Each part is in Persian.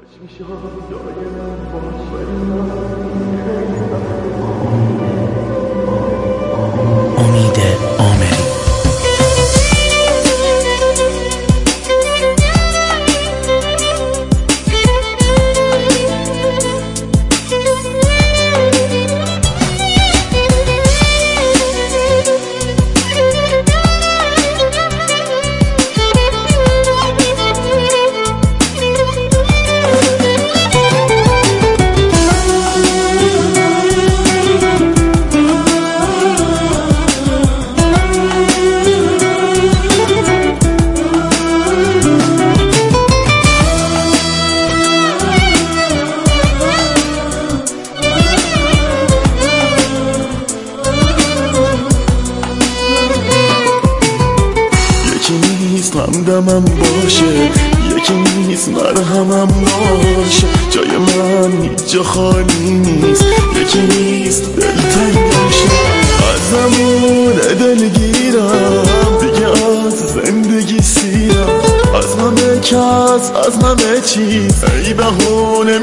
امید آمری. همدمم باشه، یکی نیست مرهمم باشه. جای من هیچ جا خالی نیست، یکی نیست دلتنگم شه. ازمون دلگیرم دیگه، از زندگی سیرم، از همه کس از همه چیز ای بهونه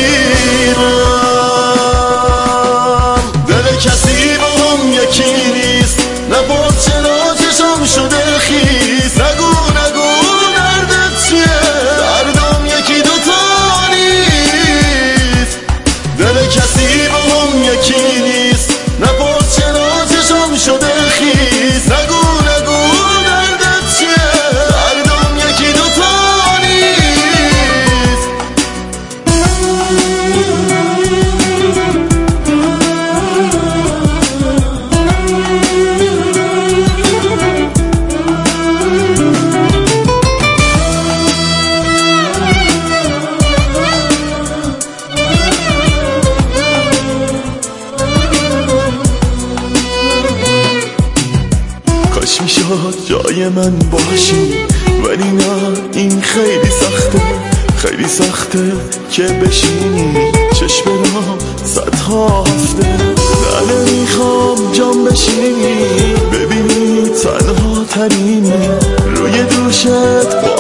میگیرم. دل کسی با هم یکی نیست، نبود چرا چشم شده خیس. نگو دردت چیه، دردم یکی دوتا نیست. دل کسی با هم یکی نیست، نبود چرا چشم شده خیس. نگو دردت چیه، دردم یکی دوتا نیست. کاش میشد جای من باشی، ولی نه این خیلی سخته که بشینی چشم را صدها هفته. نه نمیخوام جام بشینی، ببینی تنها ترینی روی دوشت